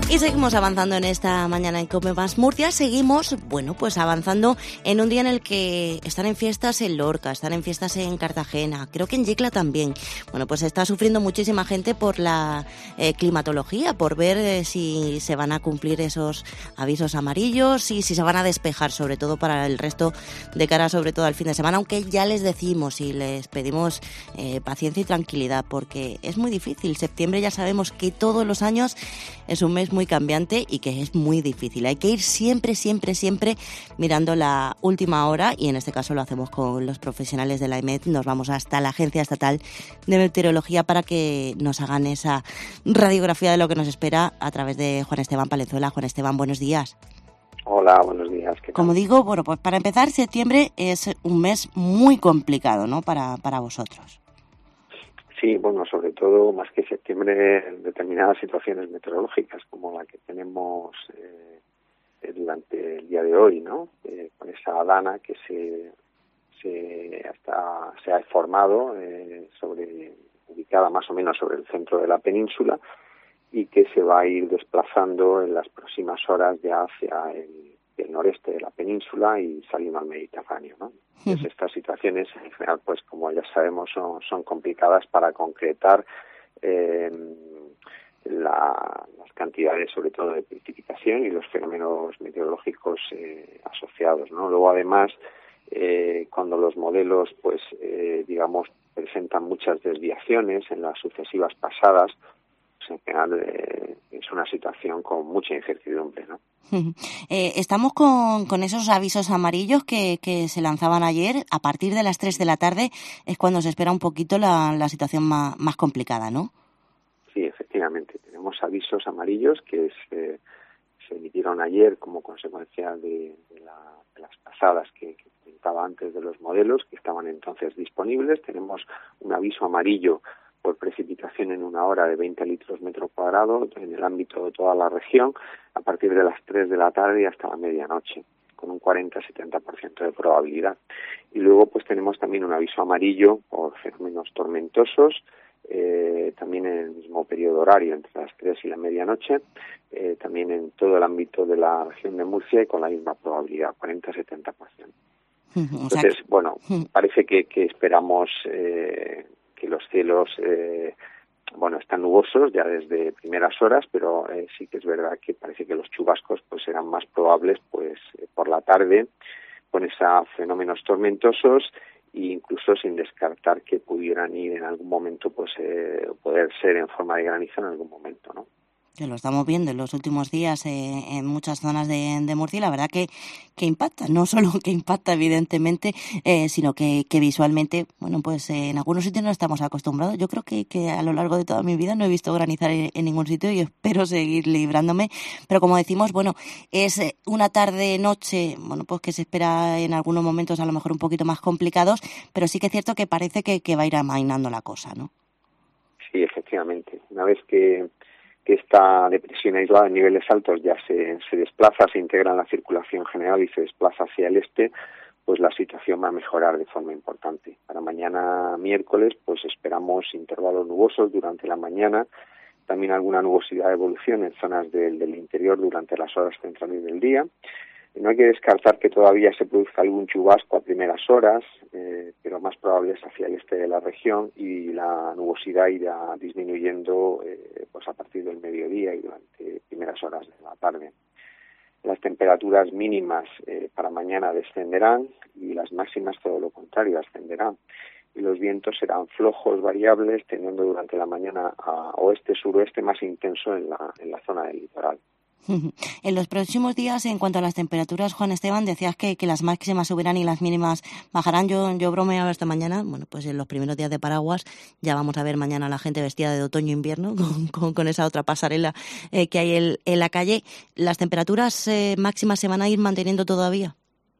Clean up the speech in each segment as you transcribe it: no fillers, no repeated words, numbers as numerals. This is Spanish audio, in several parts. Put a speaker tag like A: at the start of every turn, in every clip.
A: Y seguimos avanzando en esta mañana en Come Más Murcia. Seguimos, pues avanzando en un día en el que están en fiestas en Lorca, están en fiestas en Cartagena, creo que en Yecla también. Pues está sufriendo muchísima gente por la climatología, por ver si se van a cumplir esos avisos amarillos y si se van a despejar, sobre todo para el resto de cara, sobre todo al fin de semana, aunque ya les decimos y les pedimos paciencia y tranquilidad, porque es muy difícil. Septiembre ya sabemos que todos los años es un mes muy cambiante y que es muy difícil. Hay que ir siempre mirando la última hora, y en este caso lo hacemos con los profesionales de la EMET. Nos vamos hasta la Agencia Estatal de Meteorología para que nos hagan esa radiografía de lo que nos espera a través de Juan Esteban Palenzuela. Juan Esteban, buenos días.
B: Hola, buenos días. ¿Qué tal?
A: Como digo, pues para empezar, septiembre es un mes muy complicado, ¿no?, para vosotros.
B: Sí, sobre todo, más que septiembre, en determinadas situaciones meteorológicas, como la que tenemos durante el día de hoy, ¿no? Con esa dana que se ha formado ubicada más o menos sobre el centro de la península, y que se va a ir desplazando en las próximas horas ya hacia el noreste de la península y saliendo al Mediterráneo, ¿no? Entonces, estas situaciones, en general, pues como ya sabemos, son complicadas para concretar las cantidades, sobre todo de precipitación y los fenómenos meteorológicos asociados, ¿no? Luego, además, cuando los modelos, presentan muchas desviaciones en las sucesivas pasadas, pues en general es una situación con mucha incertidumbre, ¿no?
A: Estamos con esos avisos amarillos que se lanzaban ayer. A partir de las 3 de la tarde es cuando se espera un poquito la situación más complicada, ¿no?
B: Sí, efectivamente. Tenemos avisos amarillos que se emitieron ayer como consecuencia de las pasadas que comentaba antes de los modelos que estaban entonces disponibles. Tenemos un aviso amarillo por precipitación en una hora de 20 litros metro cuadrado en el ámbito de toda la región a partir de las 3 de la tarde y hasta la medianoche, con un 40-70% de probabilidad. Y luego pues tenemos también un aviso amarillo por fenómenos tormentosos, también en el mismo periodo horario, entre las 3 y la medianoche, también en todo el ámbito de la región de Murcia y con la misma probabilidad, 40-70%. Entonces, parece que esperamos que los cielos están nubosos ya desde primeras horas, pero sí que es verdad que parece que los chubascos pues serán más probables por la tarde, con esos fenómenos tormentosos, e incluso sin descartar que pudieran ir en algún momento poder ser en forma de granizo en algún momento, ¿no?
A: Que lo estamos viendo en los últimos días en muchas zonas de Murcia, y la verdad que impacta, no solo que impacta evidentemente, sino que visualmente, en algunos sitios no estamos acostumbrados. Yo creo que a lo largo de toda mi vida no he visto granizar en ningún sitio y espero seguir librándome, pero como decimos, es una tarde-noche, pues que se espera en algunos momentos a lo mejor un poquito más complicados, pero sí que es cierto que parece que va a ir amainando la cosa, ¿no?
B: Sí, efectivamente. Una vez que esta depresión aislada en niveles altos ya se desplaza, se integra en la circulación general y se desplaza hacia el este, pues la situación va a mejorar de forma importante. Para mañana miércoles pues esperamos intervalos nubosos durante la mañana, también alguna nubosidad de evolución en zonas del interior durante las horas centrales del día. No hay que descartar que todavía se produzca algún chubasco a primeras horas, pero más probable es hacia el este de la región, y la nubosidad irá disminuyendo a partir del mediodía y durante primeras horas de la tarde. Las temperaturas mínimas para mañana descenderán y las máximas todo lo contrario, ascenderán. Y los vientos serán flojos, variables, teniendo durante la mañana a oeste-suroeste más intenso en la zona del litoral.
A: En los próximos días, en cuanto a las temperaturas, Juan Esteban, decías que las máximas subirán y las mínimas bajarán. Yo bromeaba esta mañana, pues en los primeros días de paraguas ya vamos a ver mañana a la gente vestida de otoño-invierno con esa otra pasarela que hay en la calle. ¿Las temperaturas máximas se van a ir manteniendo todavía?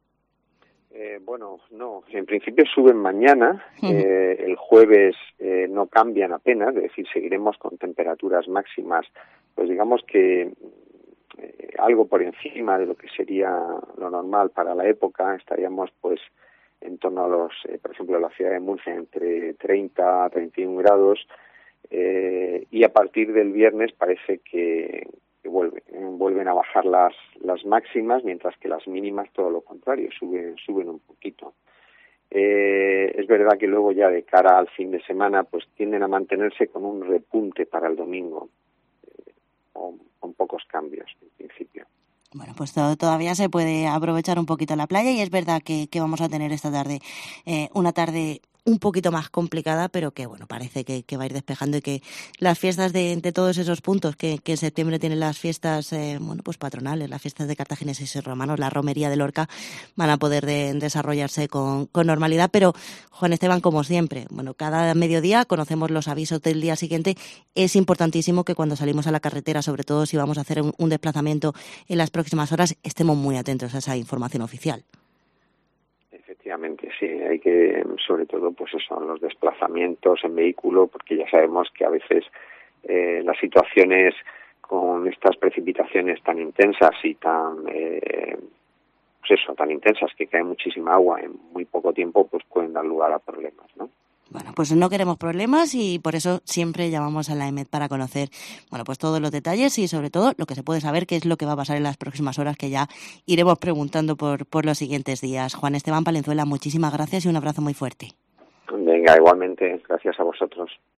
B: No. En principio suben mañana. El jueves no cambian apenas, es decir, seguiremos con temperaturas máximas, pues digamos que algo por encima de lo que sería lo normal para la época. Estaríamos pues en torno a los, por ejemplo, en la ciudad de Murcia entre 30 a 31 grados, y a partir del viernes parece que vuelven a bajar las máximas, mientras que las mínimas todo lo contrario, suben un poquito. Es verdad que luego ya de cara al fin de semana pues tienden a mantenerse con un repunte para el domingo, con pocos cambios en principio.
A: Bueno, pues todavía se puede aprovechar un poquito la playa y es verdad que vamos a tener esta tarde una tarde un poquito más complicada, pero que bueno, parece que va a ir despejando y que las fiestas de todos esos puntos que en septiembre tienen las fiestas bueno, pues patronales, las fiestas de cartagineses y romanos, la romería de Lorca, van a poder desarrollarse con normalidad. Pero Juan Esteban, como siempre, bueno, cada mediodía conocemos los avisos del día siguiente. Es importantísimo que cuando salimos a la carretera, sobre todo si vamos a hacer un desplazamiento en las próximas horas, estemos muy atentos a esa información oficial.
B: Efectivamente, sí, hay que, sobre todo, pues eso, los desplazamientos en vehículo, porque ya sabemos que a veces las situaciones con estas precipitaciones tan intensas y tan intensas, que cae muchísima agua en muy poco tiempo, pues pueden dar lugar a problemas, ¿no?
A: Bueno, pues no queremos problemas y por eso siempre llamamos a la EMET para conocer, bueno, pues todos los detalles y sobre todo lo que se puede saber, qué es lo que va a pasar en las próximas horas, que ya iremos preguntando por los siguientes días. Juan Esteban Palenzuela, muchísimas gracias y un abrazo muy fuerte.
B: Venga, igualmente, gracias a vosotros.